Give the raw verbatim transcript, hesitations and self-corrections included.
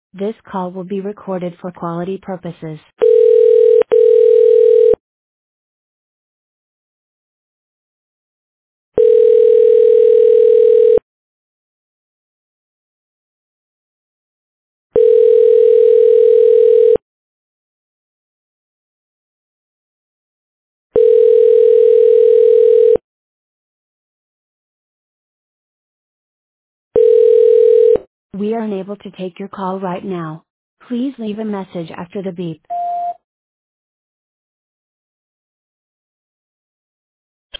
This call will be recorded for quality purposes. We are unable to take your call right now. Please leave a message after the beep.